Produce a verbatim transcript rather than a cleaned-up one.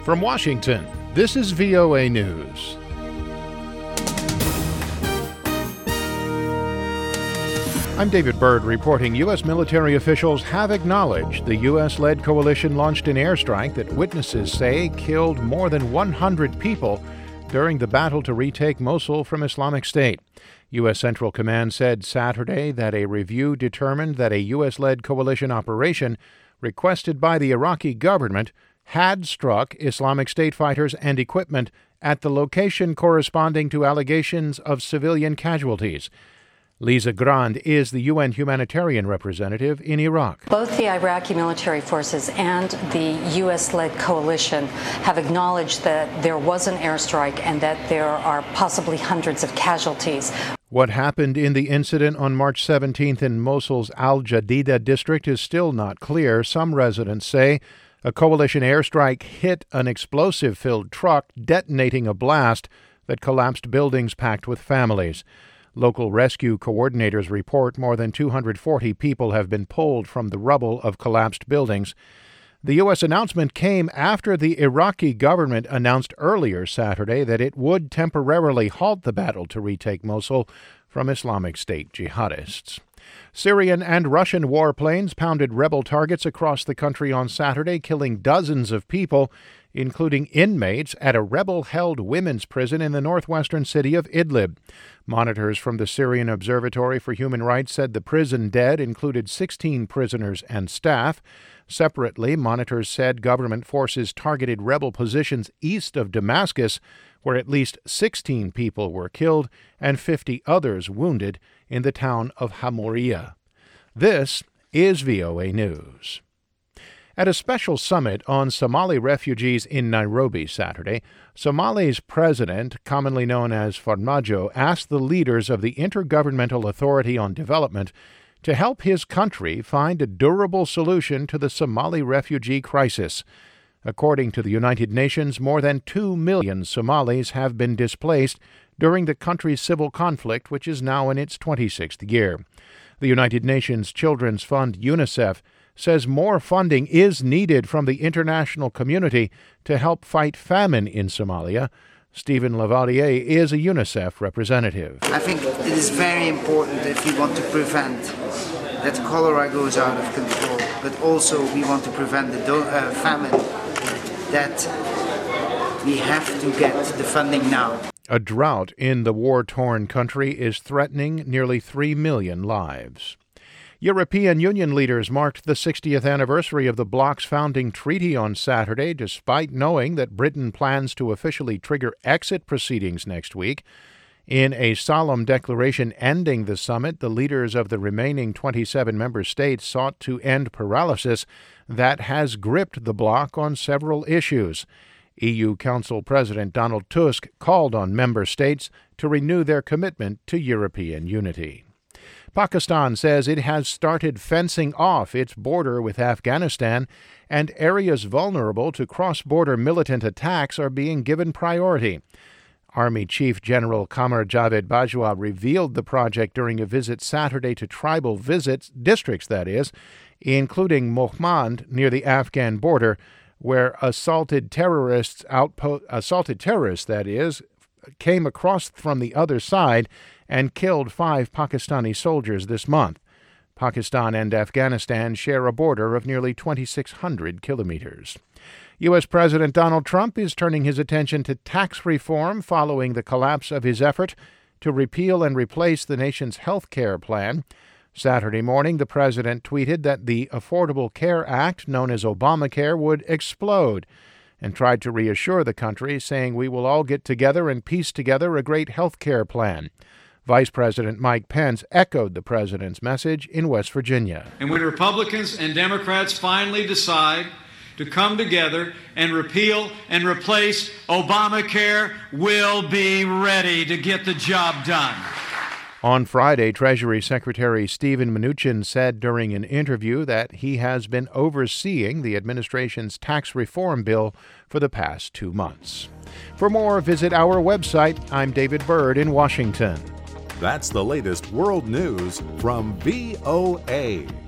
From Washington, this is V O A News. I'm David Byrd reporting U S military officials have acknowledged the U S-led coalition launched an airstrike that witnesses say killed more than one hundred people during the battle to retake Mosul from Islamic State. U S Central Command said Saturday that a review determined that a U S-led coalition operation requested by the Iraqi government had struck Islamic State fighters and equipment at the location corresponding to allegations of civilian casualties. Lisa Grand is the U N humanitarian representative in Iraq. Both the Iraqi military forces and the U S-led coalition have acknowledged that there was an airstrike and that there are possibly hundreds of casualties. What happened in the incident on March seventeenth in Mosul's Al-Jadida district is still not clear. Some residents say a coalition airstrike hit an explosive-filled truck, detonating a blast that collapsed buildings packed with families. Local rescue coordinators report more than two hundred forty people have been pulled from the rubble of collapsed buildings. The U S announcement came after the Iraqi government announced earlier Saturday that it would temporarily halt the battle to retake Mosul from Islamic State jihadists. Syrian and Russian warplanes pounded rebel targets across the country on Saturday, killing dozens of people, including inmates at a rebel-held women's prison in the northwestern city of Idlib. Monitors from the Syrian Observatory for Human Rights said the prison dead included sixteen prisoners and staff. Separately, monitors said government forces targeted rebel positions east of Damascus, where at least sixteen people were killed and fifty others wounded in the town of Hamoria. This is V O A News. At a special summit on Somali refugees in Nairobi Saturday, Somali's president, commonly known as Farmajo, asked the leaders of the Intergovernmental Authority on Development to help his country find a durable solution to the Somali refugee crisis. According to the United Nations, more than two million Somalis have been displaced during the country's civil conflict, which is now in its twenty-sixth year. The United Nations Children's Fund, UNICEF, says more funding is needed from the international community to help fight famine in Somalia. Stephen Lavalier is a UNICEF representative. I think it is very important if we want to prevent that cholera goes out of control, but also we want to prevent the do- uh, famine, that we have to get the funding now. A drought in the war-torn country is threatening nearly three million lives. European Union leaders marked the sixtieth anniversary of the bloc's founding treaty on Saturday, despite knowing that Britain plans to officially trigger exit proceedings next week. In a solemn declaration ending the summit, the leaders of the remaining twenty-seven member states sought to end paralysis that has gripped the bloc on several issues. E U Council President Donald Tusk called on member states to renew their commitment to European unity. Pakistan says it has started fencing off its border with Afghanistan, and areas vulnerable to cross-border militant attacks are being given priority. Army Chief General Qamar Javed Bajwa revealed the project during a visit Saturday to tribal visits districts, that is, including Mohmand near the Afghan border, where assaulted terrorists outpo- assaulted terrorists, that is, came across from the other side and killed five Pakistani soldiers this month. Pakistan and Afghanistan share a border of nearly twenty-six hundred kilometers. U S. President Donald Trump is turning his attention to tax reform following the collapse of his effort to repeal and replace the nation's health care plan. Saturday morning, the president tweeted that the Affordable Care Act, known as Obamacare, would explode, and tried to reassure the country, saying, "We will all get together and piece together a great health care plan." Vice President Mike Pence echoed the president's message in West Virginia. And when Republicans and Democrats finally decide to come together and repeal and replace Obamacare, we'll be ready to get the job done. On Friday, Treasury Secretary Steven Mnuchin said during an interview that he has been overseeing the administration's tax reform bill for the past two months. For more, visit our website. I'm David Byrd in Washington. That's the latest world news from V O A.